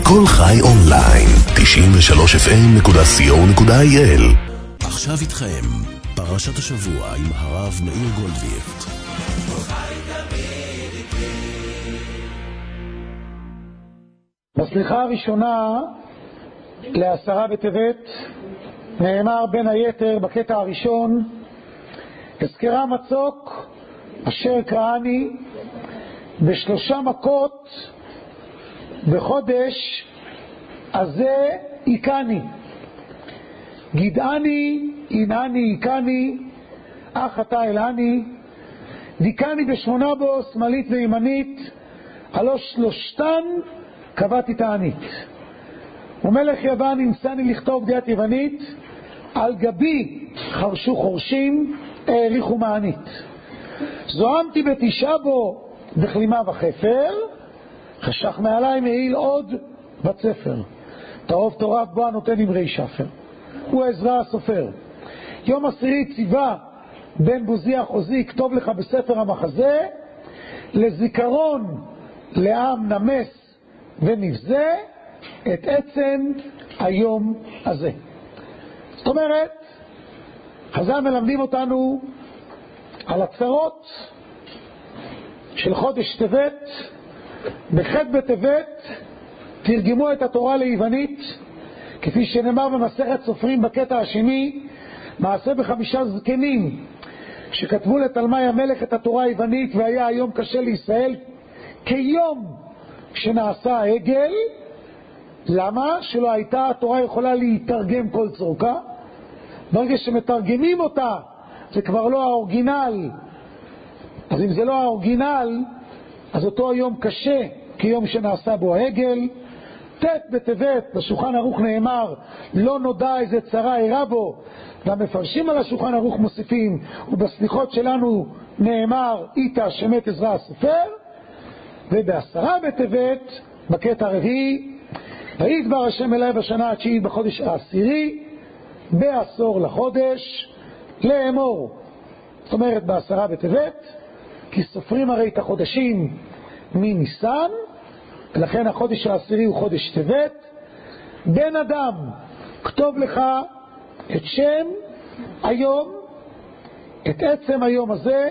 כל חי אונליין, 93fm.co.il. עכשיו איתכם, פרשת השבוע עם הרב מאיר גולדווירט. בסליחה הראשונה לעשרה בטבת נאמר בין היתר בקטע הראשון, אזכרה מצוק אשר קראני בשלושה מכות בחודש הזה עיקני, גדעני עינני עיקני אך אתה אלעני, דיכני בשמונה בו שמאלית וימנית, הלא שלושתן קבעתי תענית. ומלך יוון נמצאני לכתוב דיית יוונית, על גבי חרשו חורשים העריכו מענית. זוהמתי בתשעה בו בכלימה וחפר, חשך מעלי מעיל עוד בצפר. תאוב תורף בו הנותן אמרי שפר, הוא עזרא הסופר. יום עשירי ציווה בן בוזי אחוזי, כתוב לך בספר המחזה, לזיכרון לעם נמס ונבזה את עצם היום הזה. זאת אומרת, חז"ל מלמדים אותנו על הצרות של חודש טבת. בח' בטבת תרגמו את התורה ליוונית, כפי שנאמר במסכת סופרים בקטע השני, מעשה בחמישה זקנים שכתבו לתלמי המלך את התורה היוונית, והיה היום קשה לישראל כיום שנעשה העגל. למה? שלא הייתה התורה יכולה להתרגם כל צורכה. ברגע שמתרגמים אותה זה כבר לא האורגינל, אז אם זה לא האורגינל אז אותו יום קשה כיום שנעשה בו העגל. ט' בטבת בשולחן ערוך נאמר לא נודע איזה צרה אירע בו, והמפרשים על השולחן ערוך מוסיפים ובסליחות שלנו נאמר איתה שמת עזרא הסופר. ובעשרה בטבת בקטע הרביעי, וידבר השם אליי בשנה התשיעית בחודש העשירי בעשור לחודש לאמור. זאת אומרת בעשרה בטבת, כי סופרים הרי את החודשים מניסן, ולכן החודש העשירי הוא חודש טבת. בן אדם, כתוב לך את שם היום, את עצם היום הזה,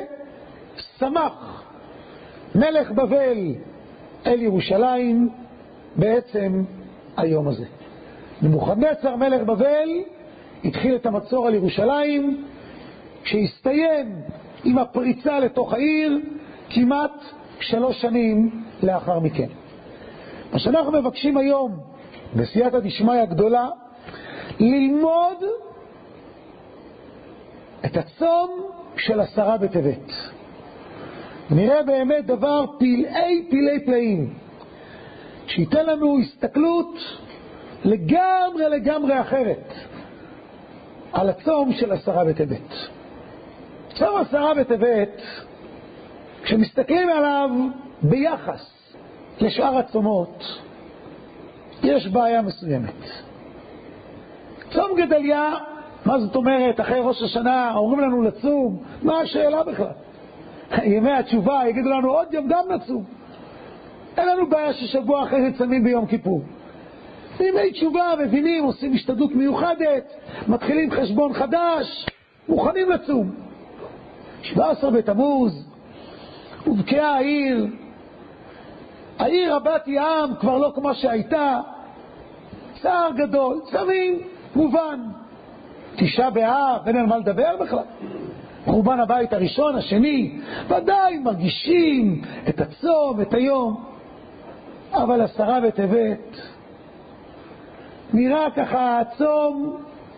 שמח מלך בבל אל ירושלים בעצם היום הזה. נבוכדנצר מלך בבל התחיל את המצור על ירושלים, שהסתיים עם הפריצה לתוך העיר כמעט 3 שנים לאחר מכן. מה שאנחנו מבקשים היום בסייעתא דשמיא הגדולה, ללמוד את הצום של עשרה בטבת. נראה באמת דבר פלאי פלאים, שייתן לנו הסתכלות לגמרי אחרת על הצום של עשרה בטבת. צום עשרה בטבת, כשמסתכלים עליו ביחס לשאר הצומות, יש בעיה מסוימת. צום גדליה, מה זאת אומרת? אחרי ראש השנה אומרים לנו לצום, מה השאלה בכלל? ימי התשובה יגידו לנו עוד יום גם נצום. אין לנו בעיה ששבוע אחרי זה צמים ביום כיפור. ימי תשובה מבינים, עושים השתדלות מיוחדת, מתחילים חשבון חדש, מוכנים לצום. 17 בתמוז, ובקעה העיר רבת ים כבר לא כמו שהייתה, צער גדול, צמים, מובן. 9 באב, אין על מה לדבר בכלל. חורבן הבית הראשון, השני, ודאי מרגישים את הצום, את היום. אבל עשרה בטבת נראה ככה הצום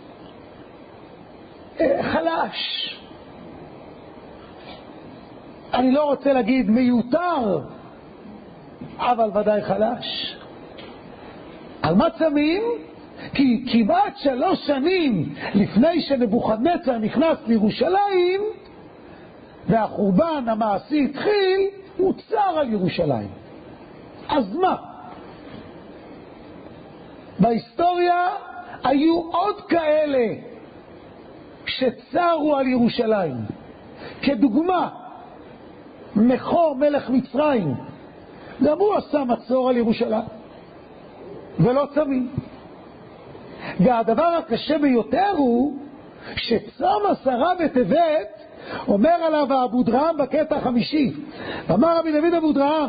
חלש. אני לא רוצה להגיד מיותר, אבל ודאי חלש. על מה צמים? כי כמעט 3 שנים לפני שנבוכדנצר נכנס לירושלים והחורבן המעשי התחיל, הוא צר על ירושלים. אז מה? בהיסטוריה היו עוד כאלה שצרו על ירושלים. כדוגמה, נכו מלך מצרים, גם הוא עשה מצור על ירושלים. ולא צמים. והדבר הקשה ביותר הוא שצום 10 בטבת אומר עליו אבו דרהם בקטע 5. אמר רבי דוד אבו דרהם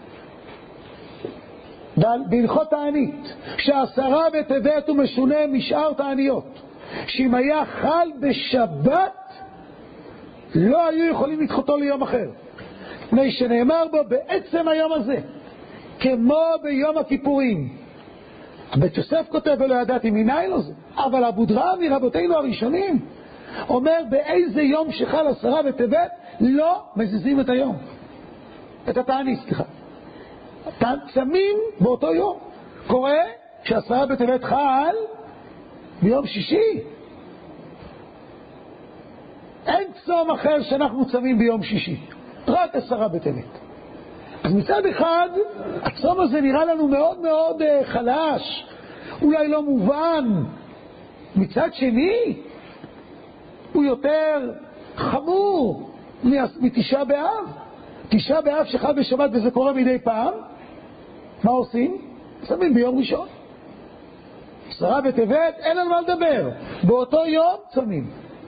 בהלכות תענית ש10 בטבת הוא משונה משאר תעניות, שאם היה חל בשבת לא היו יכולים לדחותו ליום אחר, מפני שנאמר בו בעצם היום הזה כמו ביום הכיפורים. בית יוסף כותב ולא ידעתי מניין לו זה, אבל אבו דרהם מרבותינו הראשונים אומר באיזה יום שחל 10 בטבת לא מזיזים את היום, את התענית, סליחה, צמים באותו יום. קורה ש10 בטבת חל ביום שישי, אין צום אחר שאנחנו צמים ביום שישי, רק 10 בטבת. אז מצד אחד הצום הזה נראה לנו מאוד מאוד חלש, אולי לא מובן. מצד שני הוא יותר חמור מתשעה באב. תשעה באב שחל בשבת וזה קורה מדי פעם, מה עושים? צמים ביום ראשון. 10 בטבת אין על מה לדבר, באותו יום צמים.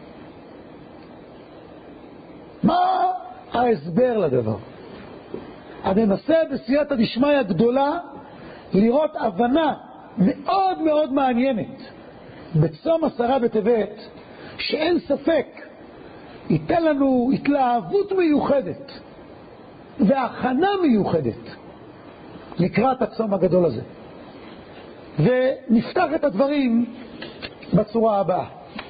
מה ההסבר לדבר? אני מנסה בסייעתא דשמיא גדולה לראות הבנה מאוד מאוד מעניינת בצום 10 בטבת, שאין ספק ייתן לנו התלהבות מיוחדת והכנה מיוחדת לקראת הצום הגדול הזה. ונפתח את הדברים בצורה הבאה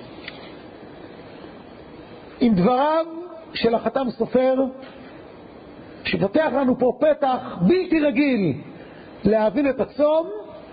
עם דבריו של החתם סופר, שפותח לנו פה פתח בלתי רגיל להבין את הצום,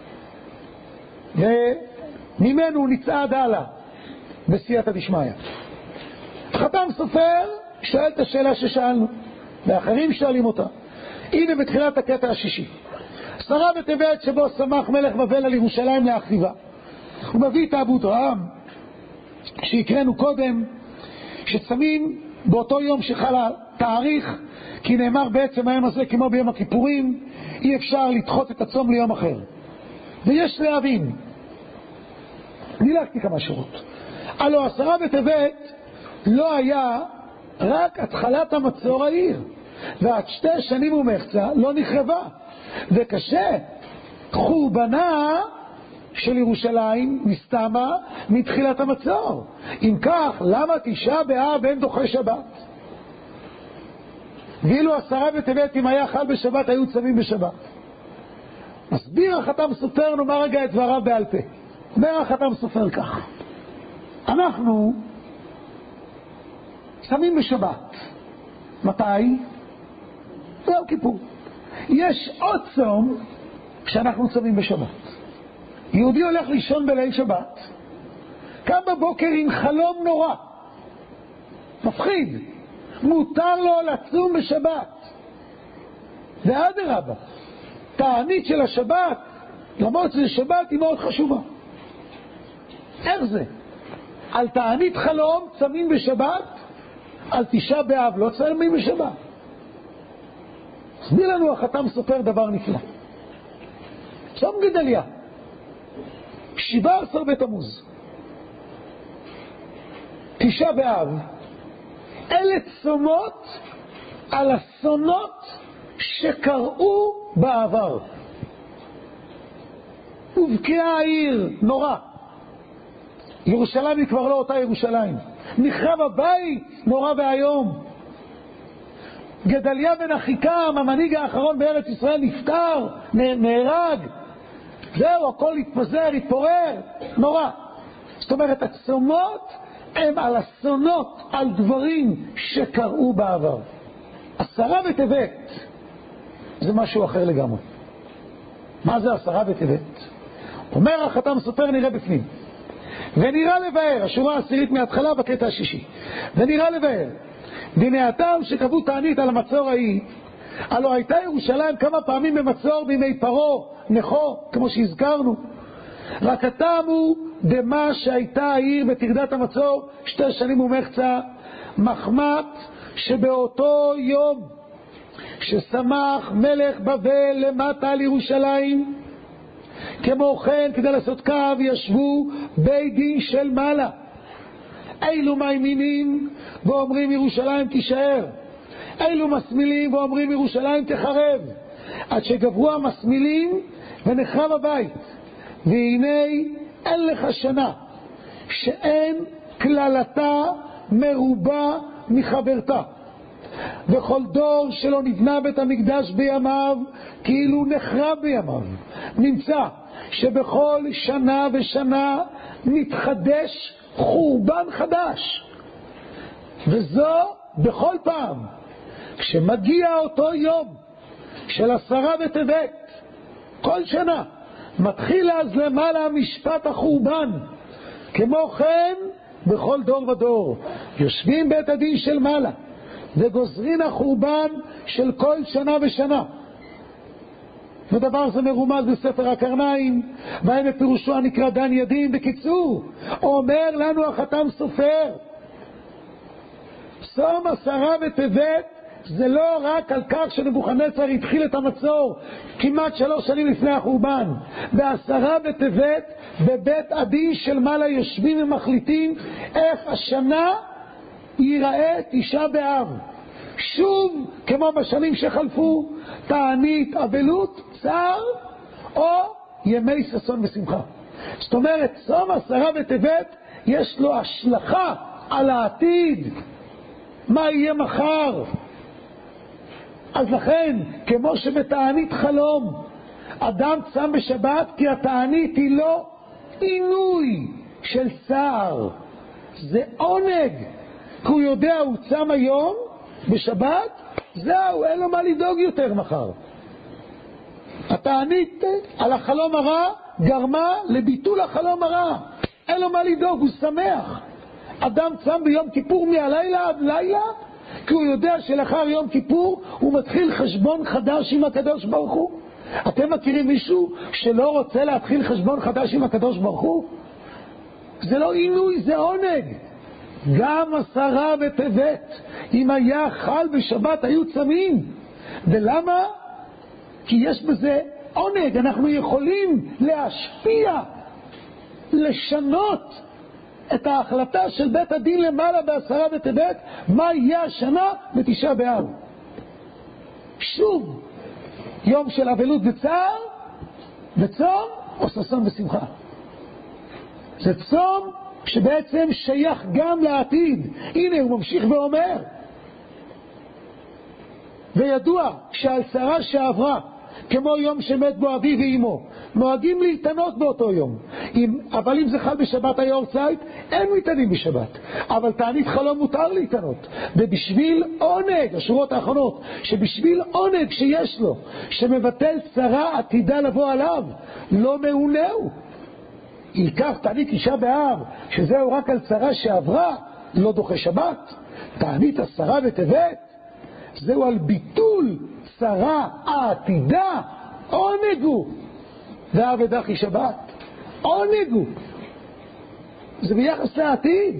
וממנו נצעד הלאה בסייעתא דשמיא. החתם סופר שואל את השאלה ששאלנו ואחרים שואלים אותה. הנה בתחילת הקטע השישי, 10 בטבת שבו שמח מלך בבל על ירושלים להחריבה. הוא מביא את אבו דרהם שהקראנו קודם, שצמים באותו יום שחל התאריך, כי נאמר בעצם היום הזה כמו ביום הכיפורים, אי אפשר לדחות את הצום ליום אחר. ויש להבין, נלקתי כמה שורות, הלא 10 בטבת לא היה רק התחלת המצור העיר, ועד 2 שנים ומחצה לא נחרבה, וקשה חורבנה של ירושלים מסתמה מתחילת המצור. אם כך, למה 9 באב אין דוחה שבת? ואילו 10 בטבת אם היה חל בשבת היו צמים בשבת. מסביר החתם סופר, נאמר רגע את דבריו בעל פה. אומר החתם סופר כך, אנחנו צמים בשבת. מתי? ביום כיפור. יש עוד צום כשאנחנו צמים בשבת. יהודי הולך לישון בליל שבת, קם בבוקר עם חלום נורא מפחיד, מותר לו לצום בשבת. ואדרבה, תענית של השבת, למרות שזה שבת, היא מאוד חשובה. איך זה? על תענית חלום צמים בשבת, על 9 באב לא צמים בשבת. הסביר לנו החתם סופר דבר נפלא. צום גדליה 17 בתמוז, 9 באב, אלה צומות על אסונות שקראו בעבר. ובקעה העיר נורא, ירושלים היא כבר לא אותה ירושלים, נחרב הבית נורא והיום. גדליה בן אחיקם, המנהיג האחרון בארץ ישראל, נפטר, נהרג, זהו, הכל התפזר, התפורר, נורא. זאת אומרת, הצומות הם על אסונות, על דברים שקראו בעבר. 10 בטבת זה משהו אחר לגמרי. מה זה 10 בטבת? אומר החתם סופר, נראה בפנים. ונראה לבאר, השורה העשירית מההתחלה בקטע השישי. ונראה לבאר, דיני הטעם שקבעו תענית על המצור ההיא, הלא הייתה ירושלים כמה פעמים במצור בימי פרו, נכו, כמו שהזכרנו. רק הטעם הוא דמה שהייתה העיר בתרדת המצור 2 שנים ומחצה, מחמת שבאותו יום ששמח מלך בבל למטה על ירושלים, כי כמו כן, כדי לעשות קו, ישבו בית דין של מעלה. אילו מאמינים ואומרים ירושלים תישאר, אילו מסמילים ואומרים ירושלים תחרב, עד שגברו המסמילים ונחרב הבית. והנה אין לך שנה שאין כללתה מרובה מחברתה, וכל דור שלא נבנה בית המקדש בימיו כאילו נחרב בימיו. נמצא שבכל שנה ושנה מתחדש חורבן חדש, וזו בכל פעם כשמגיע אותו יום של 10 בטבת, כל שנה מתחיל אז למעלה משפט החורבן. כמו כן בכל דור ודור יושבים בית הדין של מעלה וגוזרים החורבן של כל שנה ושנה. ודבר זה מרומז בספר הקרניים, בהם בפירושו הנקרא דן ידין. בקיצור, אומר לנו החתם סופר, צום 10 בטבת זה לא רק על כך שנבוכדנצר התחיל את המצור כמעט 3 שנים לפני החורבן. ב10 בטבת בבית הדין של מעלה יושבים ומחליטים איך השנה ייראה תשעה באב. שוב כמו בשנים שחלפו, תענית, אבלות, צער או ימי ששון ושמחה. זאת אומרת, צום 10 בטבת יש לו השלכה על העתיד, מה יהיה מחר. אז לכן, כמו שבתענית חלום אדם צם בשבת, כי התענית היא לא עינוי של צער, זה עונג, כי הוא יודע הוא צם היום בשבת, זהו, אין לו מה לדאוג יותר מחר. התענית על החלום הרע גרמה לביטול החלום הרע, אין לו מה לדאוג, הוא שמח. אדם צם ביום כיפור מהלילה עד לילה, כי הוא יודע שלאחר יום כיפור הוא מתחיל חשבון חדש עם הקדוש ברוך הוא. אתם מכירים מישהו שלא רוצה להתחיל חשבון חדש עם הקדוש ברוך הוא? זה לא עינוי, זה עונג. גם 10 בטבת, אם היה חל בשבת, היו צמים. ולמה? כי יש בזה עונג, אנחנו יכולים להשפיע, לשנות את ההחלטה של בית הדין למעלה ב10 בטבת, מה יהיה השנה בתשעה באב. שוב, יום של אבלות וצער, וצום או ששון ושמחה. זה צום שבעצם שייך גם לעתיד. הנה הוא ממשיך ואומר, וידוע שעל שרה שעברה כמו יום שמת בו אבי ואמו, נוהגים להתענות באותו יום. אבל אם זה חל בשבת היורצייט, אין מתענים בשבת. אבל תענית חלום מותר להתענות. ובשביל עונג, השורות האחרונות, שבשביל עונג שיש לו, שמבטל צרה עתידה לבוא עליו, לא מעונהו. ייקח תענית תשעה באב, שזהו רק על צרה שעברה, לא דוחה שבת. תענית 10 בטבת, זהו על ביטול צרה העתידה, עונגו. ועבדך שבת, עונגו. זה ביחס לעתיד.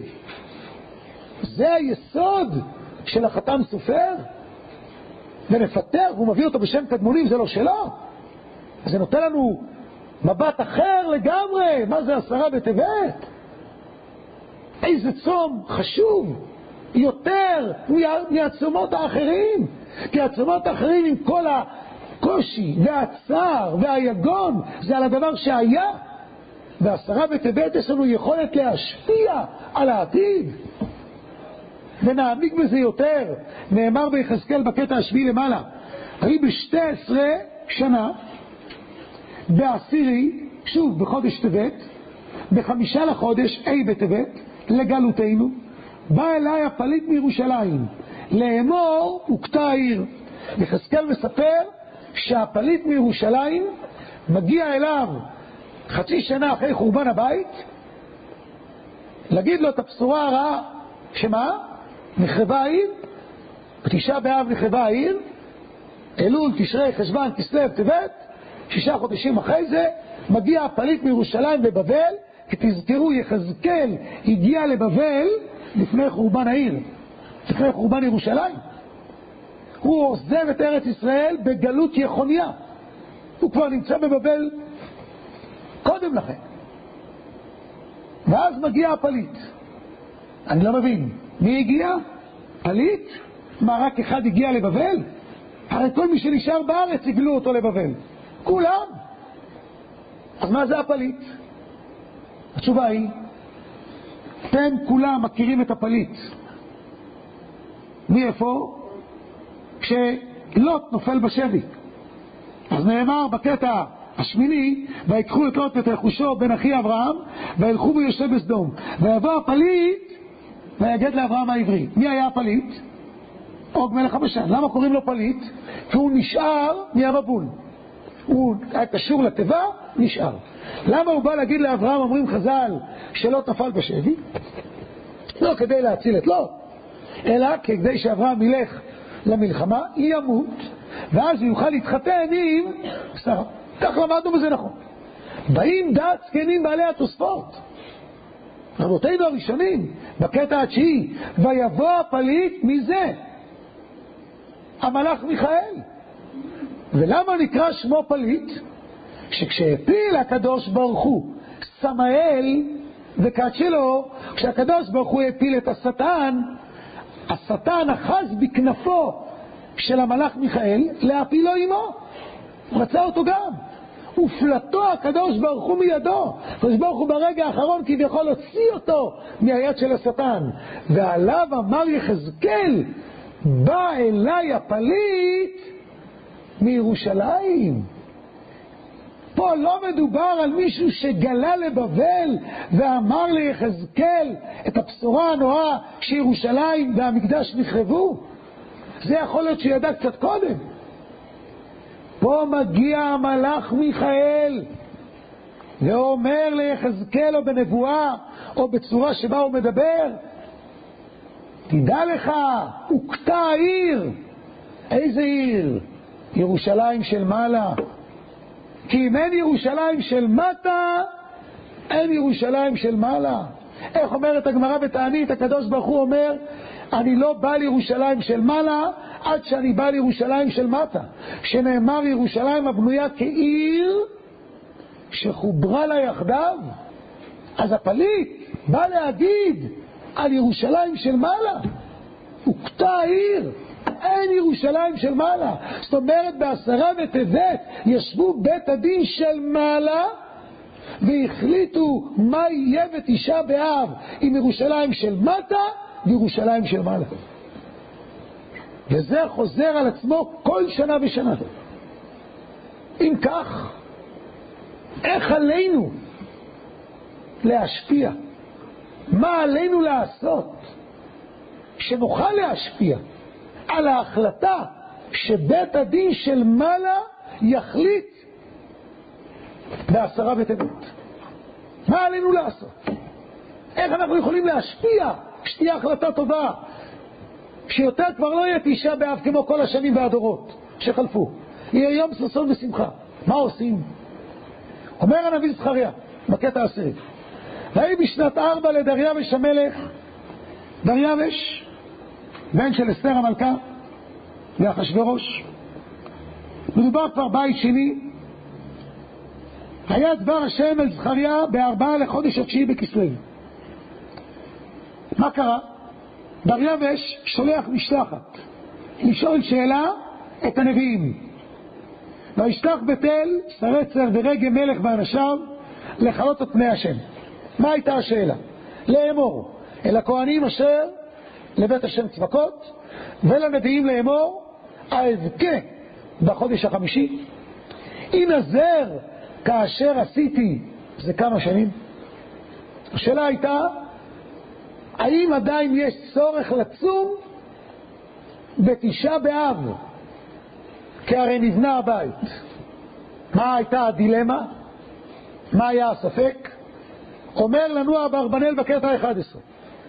זה היסוד של החתם סופר. ונפתח, הוא מביא אותו בשם קדמונים, זה לא שלו. אז זה נותן לנו מבט אחר לגמרי. מה זה 10 בטבת? איזה צום חשוב יותר מהצומות האחרים. כי הצומות האחרים עם כל הקושי והצער והיגון זה על הדבר שהיה. ב10 בטבת יש לנו יכולת להשפיע על העתיד. ונעמיק בזה יותר. נאמר ביחזקאל בקטע השביעי למעלה, הרי ב12 שנה בעשירי, שוב בחודש טבת, ב5 לחודש אי בטבת לגלותנו, בא אליי הפליט מירושלים לאמור הוקטה העיר. יחזקאל מספר שהפליט מירושלים מגיע אליו חצי שנה אחרי חורבן הבית להגיד לו את הבשורה הרעה. שמה? נחרבה העיר, בתשעה באב נחרבה העיר, אלול, תשרי, חשוון, כסלו, טבת. 6 חודשים אחרי זה מגיע הפליט מירושלים לבבל. כי תזכרו, יחזקאל הגיע לבבל לפני חורבן העיר, לפני חורבן ירושלים. הוא עוזב את ארץ ישראל בגלות יחוניה, הוא כבר נמצא בבבל קודם לכן. ואז מגיע הפליט. אני לא מבין, מי הגיע? פליט? מה, רק אחד הגיע לבבל? הרי כל מי שנשאר בארץ הגלו אותו לבבל. כולם. אז מה זה הפליט? התשובה היא, אתם כולם מכירים את הפליט. מאיפה? כשלוט נופל בשבי. אז נאמר בקטע השמיני, ויקחו את לוט ואת רכושו בן אחי אברהם, וילכו ויושב בסדום. ויבוא הפליט ויגד לאברהם העברי. מי היה הפליט? עוג מלך הבשן. למה קוראים לו פליט? כי הוא נשאר מהמבול. הוא היה קשור לתיבה, נשאר. למה הוא בא להגיד לאברהם, אומרים חז"ל, שלא נפל בשבי? לא כדי להציל את לוט, אלא כדי שאברהם ילך למלחמה, ימות, ואז הוא יוכל להתחתן עם שרה. כך למדנו בזה נכון. באים דעת זקנים בעלי התוספות. רבותינו הראשונים, בקטע התשיעי, ויבוא הפליט מזה? המלאך מיכאל. ולמה נקרא שמו פליט? שכשהפיל הקדוש ברוך הוא סמאל וקד שלו, כשהקדוש ברוך הוא הפיל את השטן, השטן אחז בכנפו של המלאך מיכאל להפילו עמו. רצה אותו גם. ופלטו הקדוש ברוך הוא מידו. הקדוש ברוך הוא ברגע האחרון כביכול הוציא אותו מהיד של השטן. ועליו אמר יחזקאל, בא אליי הפליט מירושלים. פה לא מדובר על מישהו שגלה לבבל ואמר ליחזקאל את הבשורה הנוראה שירושלים והמקדש נחרבו. זה יכול להיות שידע קצת קודם. פה מגיע המלאך מיכאל ואומר ליחזקאל או בנבואה או בצורה שבה הוא מדבר, תדע לך, הוקטה העיר. איזה עיר? ירושלים של מעלה. כי אם אין ירושלים של מטה, אין ירושלים של מעלה. איך אומרת הגמרא בתענית? הקדוש ברוך הוא אומר, אני לא בא לירושלים של מעלה עד שאני בא לירושלים של מטה. שנאמר ירושלים הבנויה כעיר שחוברה לה יחדיו. אז הפליט בא להגיד על ירושלים של מעלה. הוקטה העיר. אין ירושלים של מעלה. זאת אומרת, בעשרה בטבת ישבו בית הדין של מעלה והחליטו מה יהיה בתשעה באב, עם ירושלים של מטה וירושלים של מעלה. וזה חוזר על עצמו כל שנה ושנה. אם כך, איך עלינו להשפיע? מה עלינו לעשות שנוכל להשפיע על ההחלטה שבית הדין של מעלה יחליט בעשרה בטבת? מה עלינו לעשות? איך אנחנו יכולים להשפיע שתהיה החלטה טובה, שיותר כבר לא יהיה תשעה באב כמו כל השנים והדורות שחלפו, יהיה יום ששון ושמחה? מה עושים? אומר הנביא זכריה בקטע העשירי, ויהי בשנת 4 לדריווש המלך, דריווש בן של אסתר המלכה ואחשוורוש, מדובר כבר בית שני, היה דבר השם אל זכריה ב4 לחודש התשיעי בכסלו. מה קרה? דריווש שולח משלחת לשאול שאלה את הנביאים. וישלח בתל שרי ורגם מלך ואנשיו לחלות את פני השם. מה הייתה השאלה? לאמור אל הכהנים אשר לבית השם צבקות ולנביאים לאמור, אבכה בחודש החמישי, אם נזר כאשר עשיתי זה כמה שנים. השאלה הייתה, האם עדיין יש צורך לצום בתשעה באב? כי הרי נבנה הבית. מה הייתה הדילמה? מה היה הספק? אומר לנו אברבנאל בקטע 11,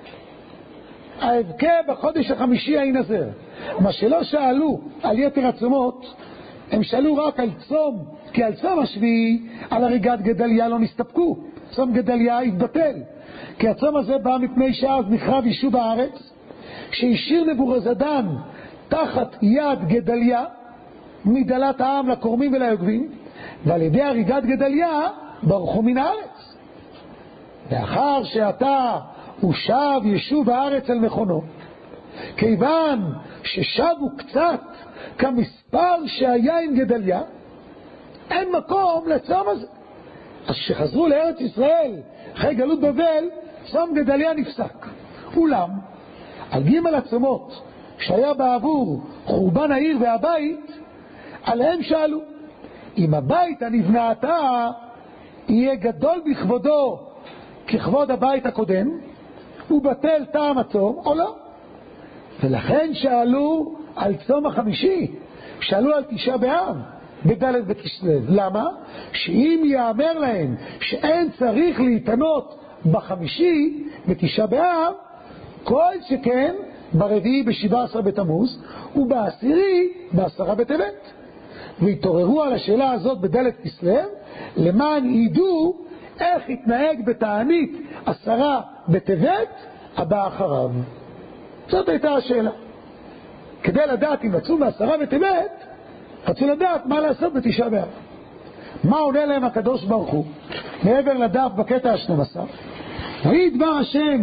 האבכה בחודש החמישי ההינזר. מה שלא שאלו על יתר הצומות, הם שאלו רק על צום, כי על צום השביעי, על הריגת גדליה לא נסתפקו. צום גדליה התבטל, כי הצום הזה בא מפני שאז נחרב יישוב הארץ, שהשאיר נבוזראדן תחת יד גדליה מדלת העם לקורמים וליוגבים, ועל ידי הריגת גדליה ברחו מן הארץ. לאחר שאתה ושב ישוב הארץ אל מכונו, כיוון ששבו קצת כמספר שהיה עם גדליה, אין מקום לצום הזה. אז כשחזרו לארץ ישראל אחרי גלות בבל, צום גדליה נפסק. אולם על ג' הצומות שהיה בעבור חורבן העיר והבית, עליהם שאלו, אם הבית הנבנה עתה יהיה גדול בכבודו ככבוד הבית הקודם, הוא בטל טעם הצום או לא? ולכן שאלו על צום החמישי, שאלו על תשעה באב בד' בכסלו. למה? שאם יאמר להם שאין צריך להתענות בחמישי בתשעה באב, כל שכן ברביעי ב17 בתמוז ובעשירי ב10 בטבת. והתעוררו על השאלה הזאת בד' כסלו, למען ידעו איך התנהג בתענית 10 בטבת הבא אחריו. זאת הייתה השאלה. כדי לדעת אם יצאו מ10 בטבת, רצו לדעת מה לעשות בתשעה באב. מה עונה להם הקדוש ברוך הוא? מעבר לדף בקטע ה12, ויהי דבר השם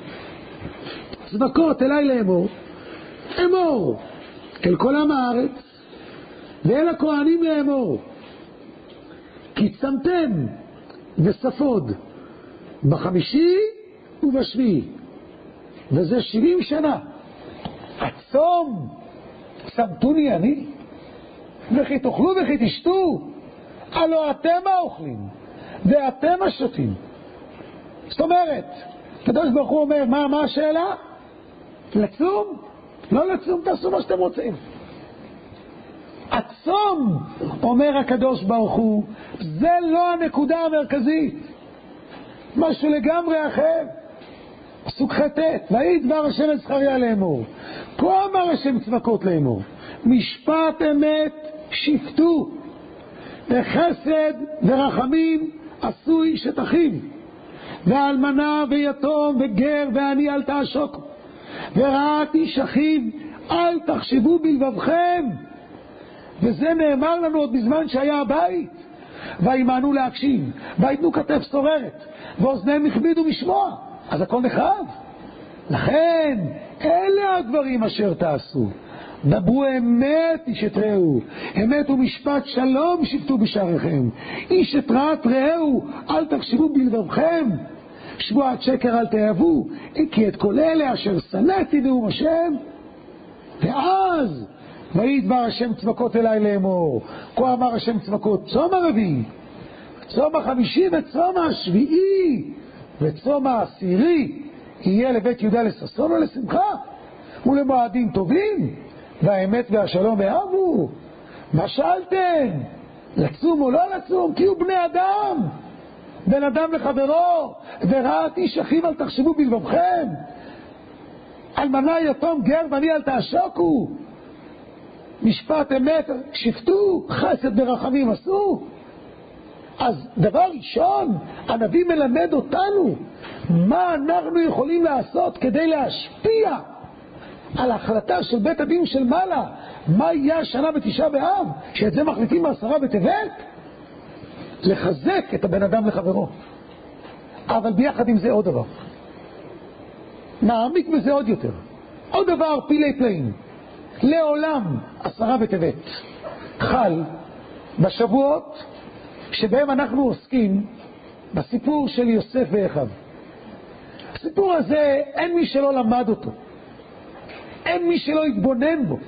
צבקות אליי לאמור, אמור אל כל עם הארץ ואל הכהנים לאמור, כי צמתם וספוד בחמישי ובשביעי, וזה 70 שנה. הצום צמתוני אני, וכי תאכלו וכי תשתו, הלא אתם האוכלים ואתם השותים. זאת אומרת, הקדוש ברוך הוא אומר, מה השאלה? לצום? לא לצום, תעשו מה שאתם רוצים. הצום, אומר הקדוש ברוך הוא, זה לא הנקודה המרכזית, משהו לגמרי אחר. פסוק ח' ויהי דבר השם אל זכריה לאמור, כה אמר השם צבקות לאמור, משפט אמת שפטו, וחסד ורחמים עשו איש את אחיו, ואלמנה ויתום וגר ועני אל תעשוקו, ורעת איש אחיו אל תחשבו בלבבכם. וזה נאמר לנו עוד בזמן שהיה הבית, וימאנו להקשיב, ויתנו כתף סוררת, ואוזניהם הכבידו משמוע. אז הכל נחרב. לכן אלה הדברים אשר תעשו, דברו אמת איש את רעהו, אמת ומשפט שלום שפטו בשעריכם, איש את רעת רעהו אל תחשבו בלבבכם, שבועת שקר אל תאהבו, כי את כל אלה אשר שנאתי נאום השם. ואז ויהי דבר השם צבקות אליי לאמור, כה אמר השם צבקות, צום הרביעי, צום החמישי וצום השביעי וצום העשירי יהיה לבית יהודה לששון ולשמחה ולמועדים טובים, והאמת והשלום אהבו. מה שאלתם? לצום או לא לצום? כי הוא בני אדם, בן אדם לחברו. ורעת איש אחיו אל תחשבו בלבבכם, אלמנה יתום גר ועני אל תעשוקו, משפט אמת שפטו, חסד ברחמים עשו. אז דבר ראשון, הנביא מלמד אותנו מה אנחנו יכולים לעשות כדי להשפיע על ההחלטה של בית הדין של מעלה, מה יהיה השנה בתשעה באב, שאת זה מחליטים ב10 בטבת. לחזק את הבן אדם לחברו. אבל ביחד עם זה עוד דבר, נעמיק בזה עוד יותר, עוד דבר פילי פלאים. לעולם 10 בטבת חל בשבועות שבהם אנחנו עוסקים בסיפור של יוסף ואחיו. הסיפור הזה אין מי שלא למד אותו, אין מי שלא התבונן בו,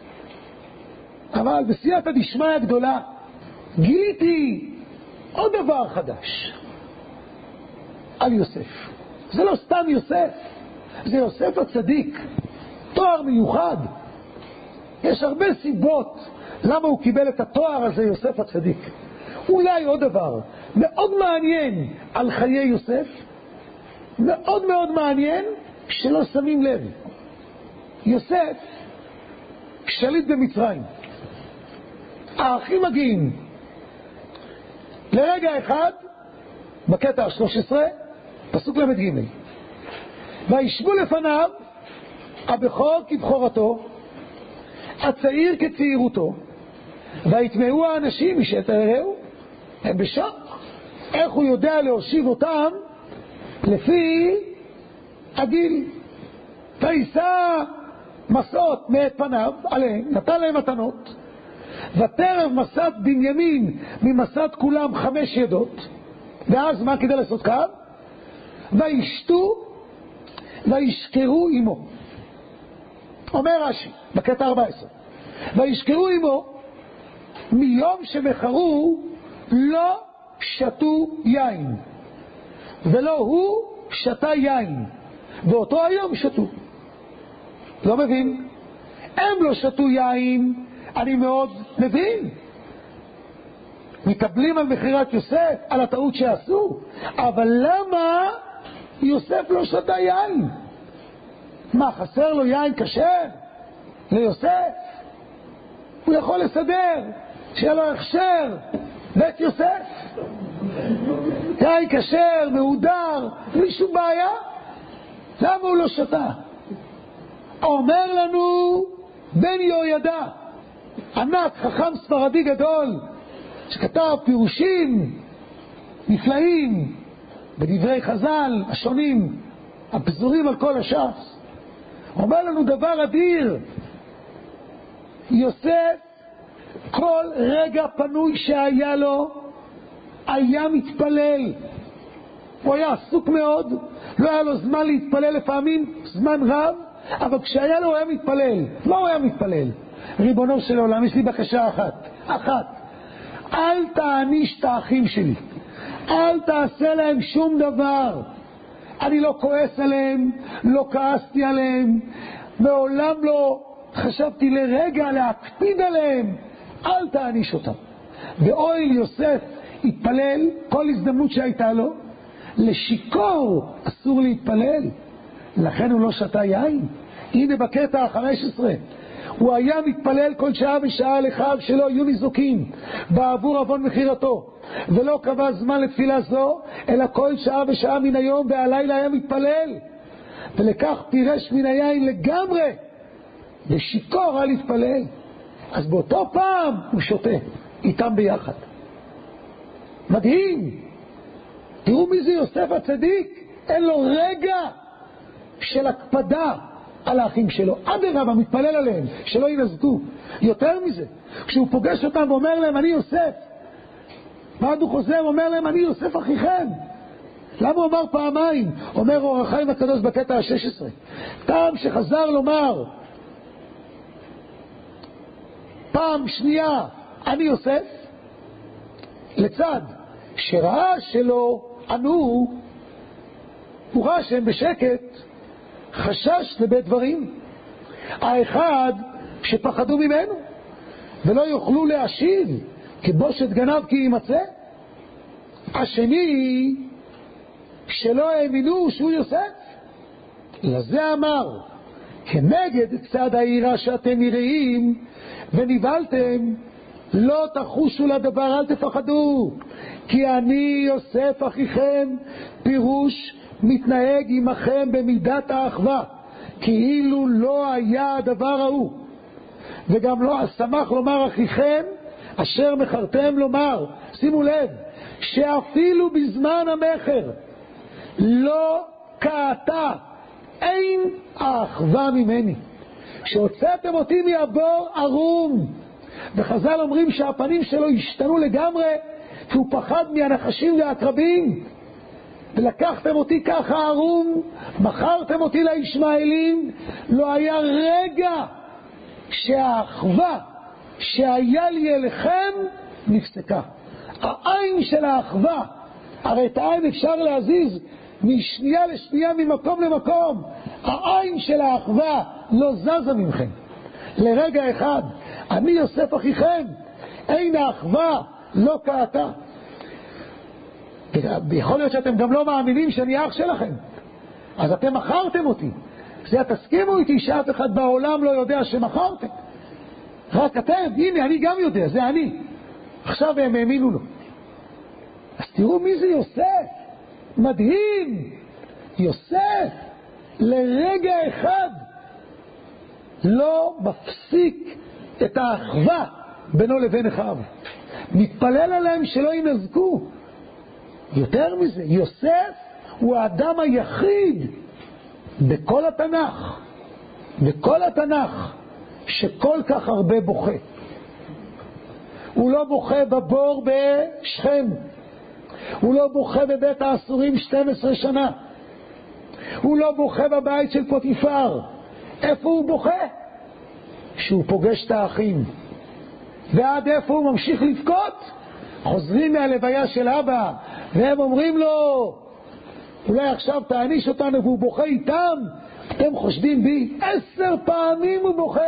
אבל בסייעתא דשמיא הגדולה גיליתי עוד דבר חדש על יוסף. זה לא סתם יוסף, זה יוסף הצדיק, תואר מיוחד. יש הרבה סיבות למה הוא קיבל את התואר הזה, יוסף הצדיק. אולי עוד דבר מאוד מעניין על חיי יוסף, מאוד מאוד מעניין שלא שמים לב. יוסף שליט במצרים, האחים מגיעים לרגע אחד בקטע ה13 פסוק למ"ג, וישבו לפניו הבכור כבכורתו, הצעיר כצעירותו, ויתמהו האנשים משת הרעהו. הם בשוק. איך הוא יודע להושיב אותם? לפי הגיל. וישא מסעות מאת פניו עליהם, נתן להם מתנות, ותרב מסעת בנימין ממסעת כולם 5 ידות. ואז מה כדי לעשות כאן? וישתו וישכרו עמו. אומר רש"י בקטע 14, וישכרו עמו מיום שמחרו לא שתו יין, ולא הוא שתה יין, באותו היום שתו. לא מבין? הם לא שתו יין, אני מאוד מבין, מקבלים על מחירת יוסף, על הטעות שעשו, אבל למה יוסף לא שתה יין? מה, חסר לו יין כשר ליוסף? הוא יכול לסדר שיהיה לו הכשר בית יוסף, יין כשר מהודר בלי שום בעיה. למה הוא לא שתה? אומר לנו בן יהוידע, ענק חכם ספרדי גדול שכתב פירושים נפלאים בדברי חז"ל השונים הפזורים על כל הש"ס, אומר לנו דבר אדיר. יוסף כל רגע פנוי שהיה לו היה מתפלל. הוא היה עסוק מאוד, לא היה לו זמן להתפלל, לפעמים זמן רב, אבל כשהיה לו הוא היה מתפלל. מה הוא היה מתפלל? ריבונו של עולם, יש לי בקשה אחת, אל תעניש את האחים שלי, אל תעשה להם שום דבר. אני לא כועס עליהם, לא כעסתי עליהם, מעולם לא חשבתי לרגע להקפיד עליהם, אל תעניש אותם. ואוהל יוסף התפלל כל הזדמנות שהייתה לו. לשיכור אסור להתפלל, לכן הוא לא שתה יין. הנה בקטע 15, הוא היה מתפלל כל שעה ושעה לחג שלא יהיו ניזוקים בעבור עוון מחירתו, ולא קבע זמן לתפילה זו, אלא כל שעה ושעה מן היום והלילה היה מתפלל, ולכך פירש מן היין לגמרי, ושיכור היה להתפלל. אז באותו פעם הוא שותה איתם ביחד. מדהים. תראו מי זה יוסף הצדיק, אין לו רגע של הקפדה על האחים שלו, אדרבה מתפלל עליהם שלא ינזקו. יותר מזה, כשהוא פוגש אותם ואומר להם אני יוסף, ועד הוא חוזר ואומר להם אני יוסף אחיכם. למה הוא אמר פעמיים? אומר אור החיים הקדוש בקטע ה-16, טעם שחזר לומר פעם שנייה אני יוסף, לצד שראה שלא ענו, הוא ראה שהם בשקט, חשש לבית דברים. האחד שפחדו ממנו ולא יוכלו להשיב כבושת גנב כי יימצא, השני שלא האמינו שהוא יוסף. לזה אמר כנגד צד העירה שאתם נראים ונבלתם, לא תחושו לדבר, אל תפחדו, כי אני יוסף אחיכם, פירוש מתנהג עמכם במידת האחווה, כאילו לא היה הדבר ההוא. וגם לא אשמח לומר אחיכם אשר מכרתם לומר. שימו לב שאפילו בזמן המחר לא קעתה, אין האחווה ממני. כשהוצאתם אותי מהבור ערום, וחז"ל אומרים שהפנים שלו השתנו לגמרי, כי הוא פחד מהנחשים והעקרבים, ולקחתם אותי ככה ערום, מכרתם אותי לישמעאלים, לא היה רגע שהאחווה שהיה לי אליכם נפסקה. העין של האחווה, הרי את העין אפשר להזיז משנייה לשנייה, ממקום למקום, העין של האחווה לא זזה ממכם לרגע אחד. אני יוסף אחיכם, אין האחווה לא קעתה. יכול להיות שאתם גם לא מאמינים שאני אח שלכם, אז אתם מכרתם אותי. זה תסכימו איתי שאף אחד בעולם לא יודע שמכרתם, רק אתם. הנה אני גם יודע, זה אני. עכשיו הם האמינו לו. אז תראו מי זה יוסף, מדהים. יוסף לרגע אחד לא מפסיק את האחווה בינו לבין אחיו, מתפלל עליהם שלא ינזקו. יותר מזה, יוסף הוא האדם היחיד בכל התנ"ך שכל כך הרבה בוכה. הוא לא בוכה בבור בשכם, הוא לא בוכה בבית האסורים 12 שנה, הוא לא בוכה בבית של פוטיפר. איפה הוא בוכה? שהוא פוגש את האחים. ועד איפה הוא ממשיך לבכות? חוזרים מהלוויה של אבא והם אומרים לו, אולי עכשיו תעניש אותנו, והוא בוכה איתם. אתם חושדים בי? 10 פעמים הוא בוכה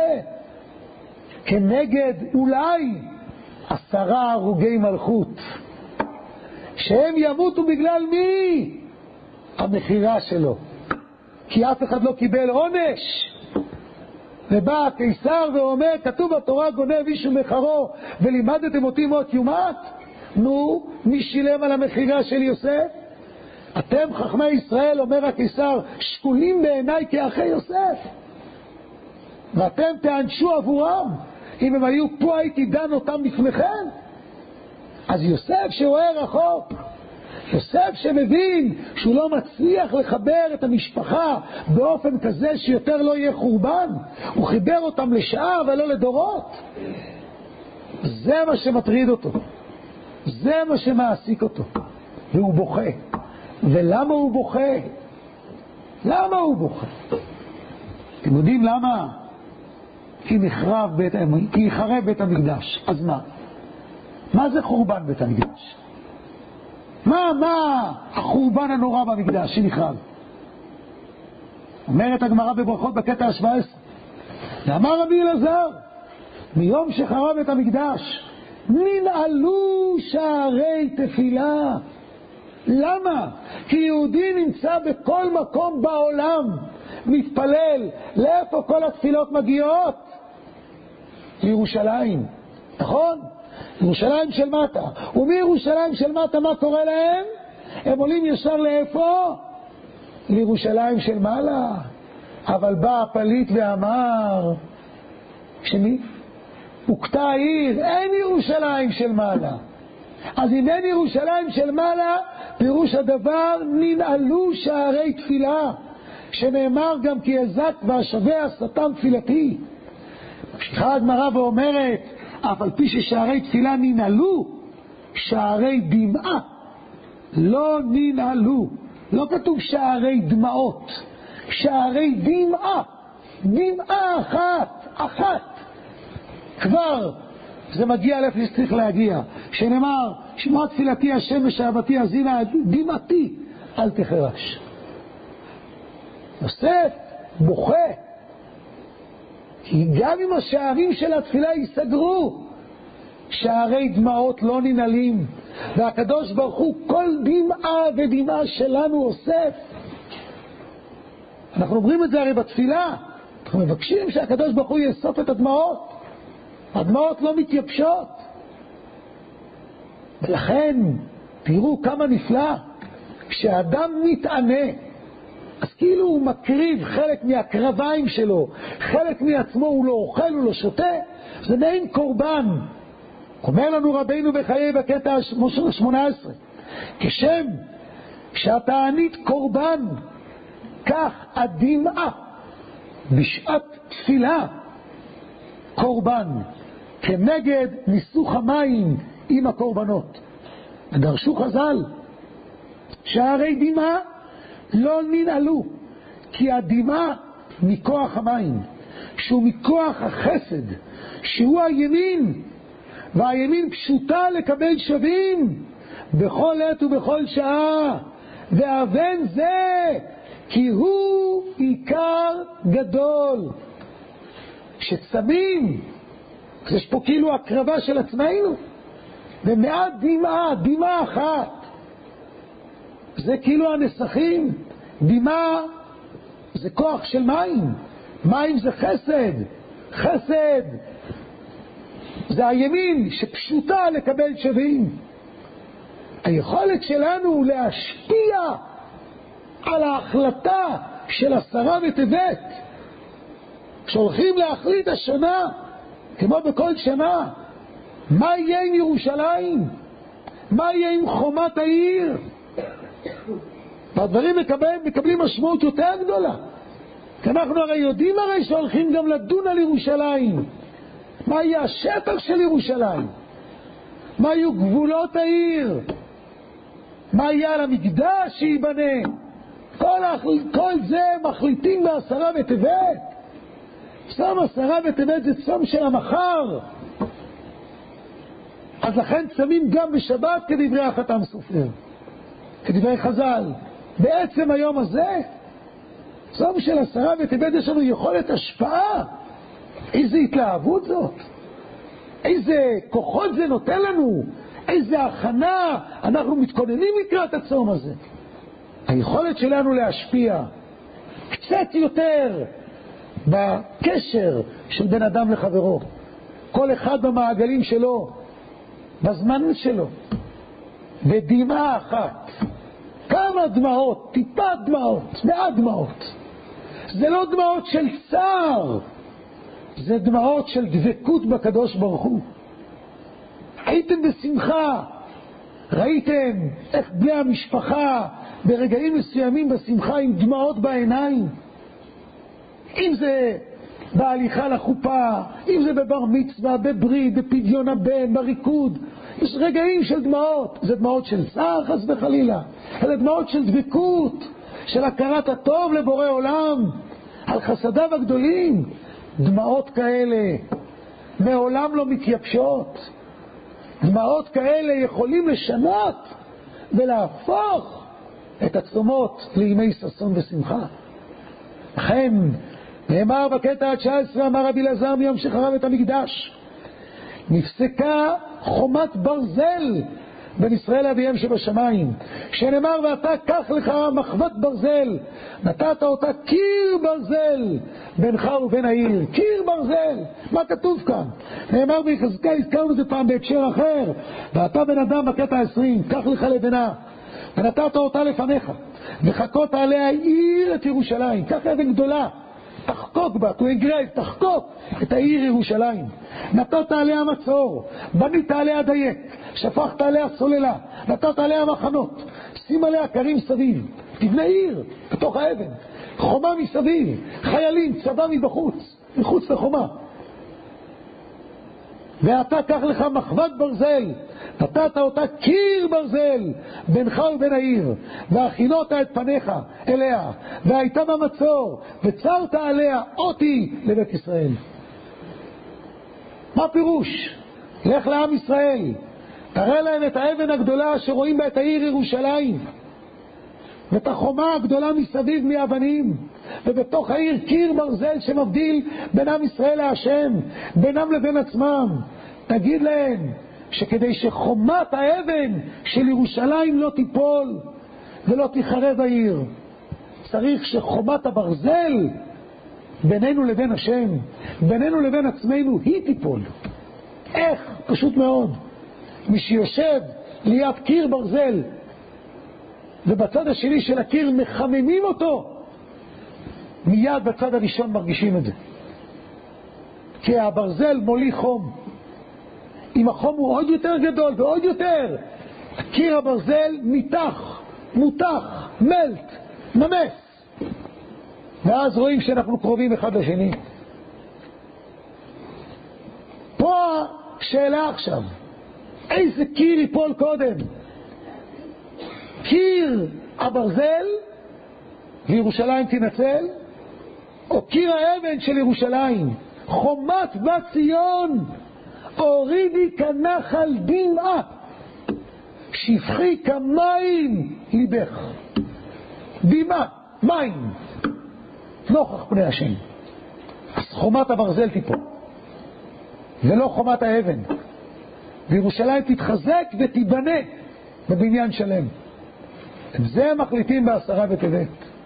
כנגד אולי 10 הרוגי מלכות, שהם ימותו בגלל מי? המחירה שלו, כי אף אחד לא קיבל עונש. ובא הקיסר ואומר, כתוב בתורה גונב איש ומחרו ולימדתם אותי מות יומת. נו, מי שילם על המחירה של יוסף? אתם חכמי ישראל, אומר הקיסר, שקולים בעיניי כאחי יוסף, ואתם תענשו עבורם. אם הם היו פה הייתי דן אותם לפניכם. אז יוסף שרואה רחוק, יוסף שמבין שהוא לא מצליח לחבר את המשפחה באופן כזה שיותר לא יהיה חורבן, הוא חיבר אותם לשעה ולא לדורות. זה מה שמטריד אותו, זה מה שמעסיק אותו, והוא בוכה. ולמה הוא בוכה? למה הוא בוכה? אתם יודעים למה? כי יחרב בית המקדש. אז מה זה חורבן בית המקדש? מה החורבן הנורא במקדש שנחרב? אומרת הגמרא בברכות בקטע ה-17, ואמר רבי אלעזר, מיום שחרב בית המקדש ננעלו שערי תפילה. למה? כי יהודי נמצא בכל מקום בעולם, מתפלל. לאיפה כל התפילות מגיעות? לירושלים, נכון? ירושלים של מטה. ומירושלים של מטה מה קורה להם? הם עולים ישר לאיפה? לירושלים של מעלה. אבל בא הפליט ואמר, שמי? הוקטע העיר, אין ירושלים של מעלה. אז אם אין ירושלים של מעלה, פירוש הדבר ננעלו שערי תפילה, שנאמר גם כי עזת והשווה השטן תפילתי. ממשיכה הגמרא ואומרת, אף על פי ששערי תפילה ננעלו, שערי דמעה לא ננעלו. לא כתוב שערי דמעות, שערי דמעה, דמעה אחת כבר זה מגיע לאיפה שצריך להגיע, שנאמר שמע תפילתי השם ושאהבתי אזינה, דמעתי אל תחרש. יוסף בוכה כי גם אם השערים של התפילה ייסגרו, שערי דמעות לא ננעלים, והקדוש ברוך הוא כל דמעה ודמעה שלנו אוסף. אנחנו אומרים את זה הרי בתפילה, אנחנו מבקשים שהקדוש ברוך הוא יאסוף את הדמעות. הדמעות לא מתייבשות. ולכן תראו כמה נפלא, כשאדם מתענה, אז כאילו הוא מקריב חלק מהקרביים שלו, חלק מעצמו, הוא לא אוכל, הוא לא שותה, זה מעין קורבן. אומר לנו רבינו בחיי בקטע 18, כשם שהתענית קורבן, כך הדמעה בשעת תפילה קורבן, כנגד ניסוך המים עם הקורבנות. ודרשו חז"ל שערי דמעה לא ננעלו, כי הדמעה מכוח המים, שהוא מכוח החסד, שהוא הימין, והימין פשוטה לקבל שווים בכל עת ובכל שעה, ואבן זה כי הוא עיקר גדול. שצמים, יש פה כאילו הקרבה של עצמנו, ומעט דמעה, דמעה אחת, זה כאילו הנסחים. דמעה זה כוח של מים, מים זה חסד, חסד זה הימין שפשוטה לקבל שווים. היכולת שלנו להשפיע על ההחלטה של 10 בטבת, כשהולכים להחליט השנה, כמו בכל שנה, מה יהיה עם ירושלים? מה יהיה עם חומת העיר? והדברים מקבלים משמעות יותר גדולה. כי אנחנו הרי יודעים שהולכים גם לדון על ירושלים. מה יהיה השטח של ירושלים? מה יהיו גבולות העיר? מה יהיה על המקדש שיבנה? כל זה מחליטים בעשרה בטבת. צום עשרה בטבת זה צום של המחר. אז לכן צמים גם בשבת כדברי החתם סופר, כדברי חז"ל. בעצם היום הזה, צום של עשרה בטבת יש לנו יכולת השפעה. איזה התלהבות זאת, איזה כוחות זה נותן לנו, איזה הכנה אנחנו מתכוננים לקראת הצום הזה. היכולת שלנו להשפיע קצת יותר בקשר של בן אדם לחברו, כל אחד במעגלים שלו, בזמן שלו, בדמעה אחת. כמה דמעות, טיפה דמעות, מעט דמעות. זה לא דמעות של צער, זה דמעות של דבקות בקדוש ברוך הוא. הייתם בשמחה, ראיתם איך בני המשפחה ברגעים מסוימים בשמחה עם דמעות בעיניים. אם זה בהליכה לחופה, אם זה בבר מצווה, בברית, בפדיון הבן, בריקוד, יש רגעים של דמעות. זה דמעות של צער חס וחלילה, זה דמעות של דבקות, של הכרת הטוב לבורא עולם על חסדיו הגדולים. דמעות כאלה מעולם לא מתייבשות. דמעות כאלה יכולים לשנות ולהפוך את הצומות לימי ששון ושמחה. לכן נאמר בקטע ה-19, אמר רבי אלעזר מיום שחרב את המקדש, נפסקה חומת ברזל בין ישראל לאביהם שבשמיים, שנאמר ואתה קח לך מחבת ברזל, נתת אותה קיר ברזל בינך ובין העיר. קיר ברזל, מה כתוב כאן? נאמר ביחזקאל, הזכרנו את זה פעם בהקשר אחר, ואתה בן אדם בקטע 20, קח לך לבנה ונתת אותה לפניך וחקות עליה עיר את ירושלים. קח אבן גדולה, תחקוק בה, תחקוק את העיר ירושלים. נתת עליה מצור, בנית עליה דייק, שפכת עליה סוללה, נתת עליה מחנות, שים עליה קרים סביב, תבנה עיר בתוך האבן, חומה מסביב, חיילים, צבא מבחוץ, מחוץ לחומה. ואתה קח לך מחבת ברזל, נתת אותה קיר ברזל בינך ובין העיר, והכינות את פניך אליה, והייתה במצור, וצרת עליה אותי לבית ישראל. מה פירוש? לך לעם ישראל, תראה להם את האבן הגדולה שרואים בה את העיר ירושלים, ואת החומה הגדולה מסביב מאבנים, ובתוך העיר קיר ברזל שמבדיל בין עם ישראל להשם, בינם לבין עצמם. תגיד להם שכדי שחומת האבן של ירושלים לא תיפול ולא תחרב העיר, צריך שחומת הברזל בינינו לבין השם, בינינו לבין עצמנו, היא תיפול. איך? פשוט מאוד. מי שיושב ליד קיר ברזל ובצד השני של הקיר מחממים אותו, מיד בצד הראשון מרגישים את זה, כי הברזל מוליך חום. אם החום הוא עוד יותר גדול ועוד יותר, קיר הברזל מותח, מלט, נמס, ואז רואים שאנחנו קרובים אחד לשני. פה השאלה עכשיו, איזה קיר ייפול קודם? קיר הברזל וירושלים תנצל, או קיר האבן של ירושלים? חומת בת ציון הורידי כנחל דמעה, שפכי כמים ליבך. דמעה, מים, נוכח פני השם. אז חומת הברזל תיפול ולא חומת האבן, וירושלים תתחזק ותיבנה בבניין שלם. זה מחליטים בעשרה בטבת.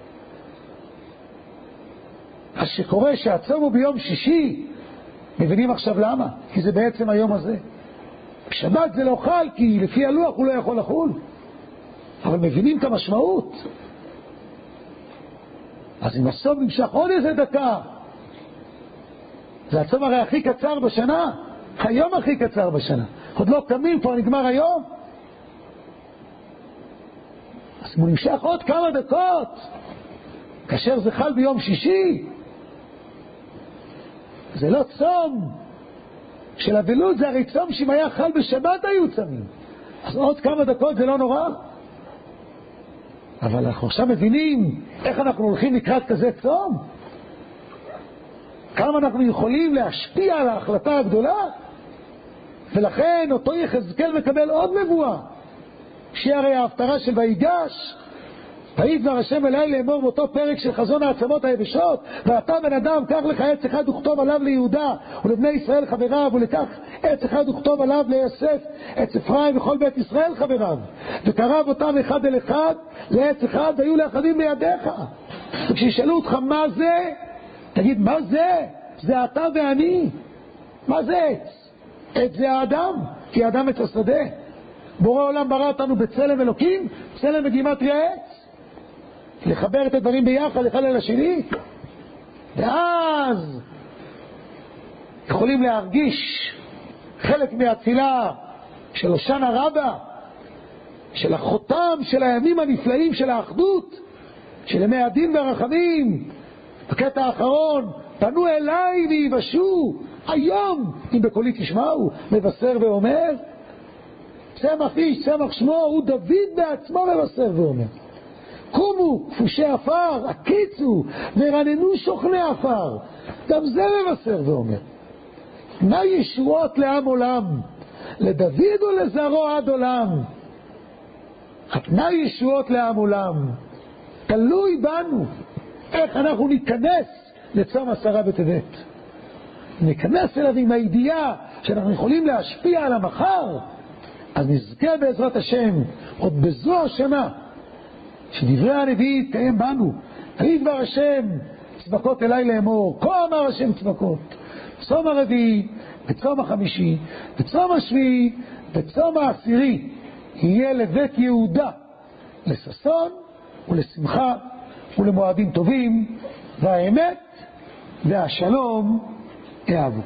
אז שקורה שהצום הוא ביום שישי, מבינים עכשיו למה? כי זה בעצם היום הזה. שבת זה לא חל, כי לפי הלוח הוא לא יכול לחול, אבל מבינים את המשמעות. אז אם הצום נמשך עוד איזה דקה, זה הצום הרי הכי קצר בשנה, היום הכי קצר בשנה, עוד לא קמים, כבר נגמר היום. אז הוא נמשך עוד כמה דקות, כאשר זה חל ביום שישי. זה לא צום של אבלות, זה הרי צום שאם היה חל בשבת היו צמים. אז עוד כמה דקות זה לא נורא. אבל אנחנו עכשיו מבינים איך אנחנו הולכים לקראת כזה צום, כמה אנחנו יכולים להשפיע על ההחלטה הגדולה. ולכן אותו יחזקאל מקבל עוד נבואה, שהיא הרי ההפטרה של ויגש, וידבר השם אליי לאמור באותו פרק של חזון העצמות היבשות, ואתה בן אדם קח לך עץ אחד וכתוב עליו ליהודה ולבני ישראל חבריו, ולקח עץ אחד וכתוב עליו ליוסף עץ אפרים וכל בית ישראל חבריו, וקרב אותם אחד אל אחד לעץ אחד והיו לאחדים בידיך. וכשישאלו אותך מה זה, תגיד מה זה? זה אתה ואני. מה זה עץ? עץ זה האדם, כי האדם עץ השדה. בורא עולם ברא אותנו בצלם אלוקים, צלם בגימטריה עץ, לחבר את הדברים ביחד אחד אל השני. ואז יכולים להרגיש חלק מהתפילה של הושענא רבה, של החותם של הימים הנפלאים של האחדות, של ימי הדין והרחמים. בקטע האחרון, פנו אליי ויבשו היום אם בקולי תשמעו, מבשר ואומר. צמח איש צמח שמו, הוא דוד בעצמו מבשר ואומר. קומו כפושי עפר, הקיצו ורננו שוכני עפר, גם זה מבשר ואומר. מה ישועות לעם עולם, לדוד ולזרעו עד עולם. מה ישועות לעם עולם? תלוי בנו איך אנחנו ניכנס לצום 10 בטבת. ניכנס אליו עם הידיעה שאנחנו יכולים להשפיע על המחר, אז נזכה בעזרת השם עוד בזו השנה שדברי הנביא יתקיים בנו. וידבר השם צבקות אליי לאמור, כה אמר השם צבקות, צום הרביעי וצום החמישי וצום השביעי וצום העשירי יהיה לבית יהודה לששון ולשמחה ולמועדים טובים, והאמת והשלום יאהבו.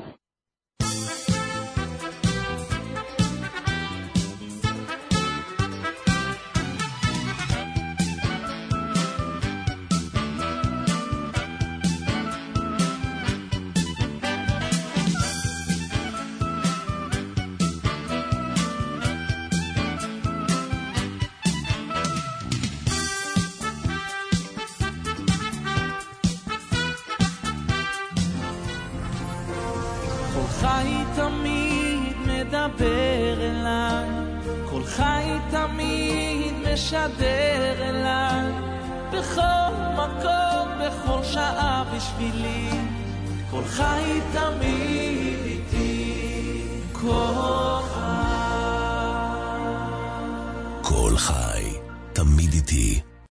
משדר אליי בכל מקום, בכל שעה בשבילי, כל חי תמיד איתי, כל חי תמיד איתי.